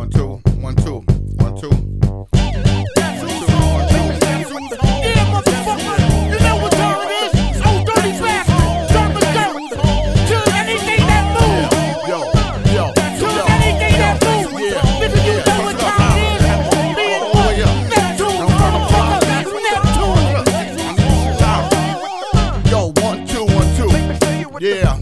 One, two, one, two, one, two. Yeah,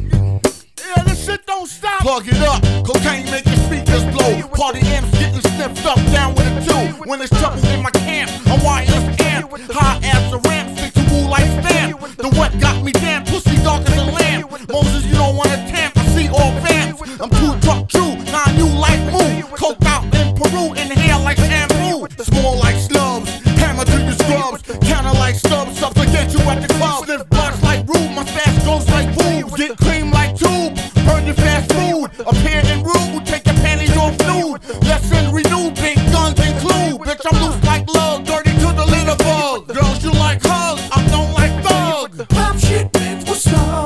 this shit don't stop. Plug it up, cocaine make your speakers blow. Party amps getting sniffed up, down with a two. When there's trouble in my camp, I'm wireless amp. High ass a ramp, stick to woo like stamp. The wet got me damn, pussy dark as a lamp. Moses, you don't wanna tamp, I see all vamps. I'm too drunk, true, nah, you like move. Coke out in Peru, inhale like shampoo. Small like slubs, hammer to your scrubs. Counter like stubs, up to get you at the club. Sniff blunts like rude, my stash goes like boobs. Get cream like tube, burn your fast food. Appear in rude, take your panties off nude. Lesson renewed, big guns include. Bitch, I'm loose like love, dirty to the little bug. Girls, you like hugs, I don't like thugs. Pop shit, bitch, what's up?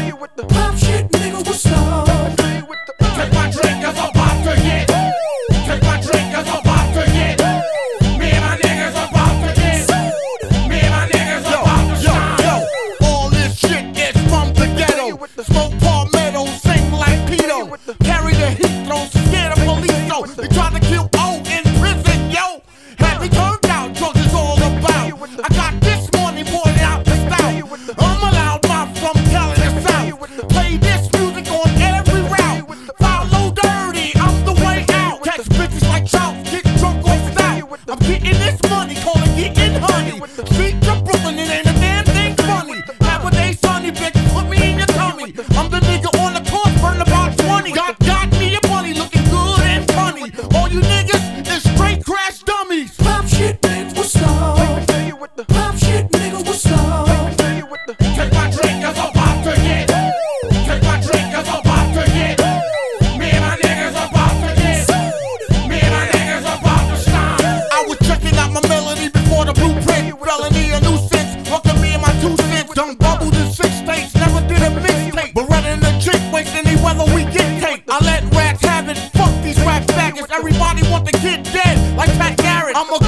Pop shit, nigga, what's up? Take my drink, cause I'm about to get. Take my drink, cause I'm about to get. Me and my niggas about to get. Me and my niggas about to shine. All this shit is from the ghetto. Smoke palmetto, sing like Pito. Carry the heat, throw scared of police, so they try to kill O in prison, yo. Had me turned out, drugs is all about. I got this morning poured out the stout. I'm a loud mouth from Cali to South. Play this music on every route. Follow dirty, I'm the way out. Catch bitches like trout, get drunk on stout. I'm getting this money, call it getting honey. Street to Brooklyn, it ain't a damn thing funny. Have a day sunny, bitch, put me in your tummy. I'm the nigga on the course, burn about 20. Got me a money, looking good and funny. All you niggas is straight crash dummies. Pop shit, bitch, what's up? Pop shit, nigga, what's up? Take my drink, cause I'm about to get. Take my drink, cause I'm about to get. Me and my niggas about to get. Me and my niggas about to shine. I was checking out my melody before the blueprint. Felony a nuisance, welcome me and my 2 cents. Done bubbled in 6 states, never did a mixtape. But running the chick waste any weather we dictate. I let rats have it, fuck these rap faggots. Everybody want the kid dead, like Pat Garrett. I'm a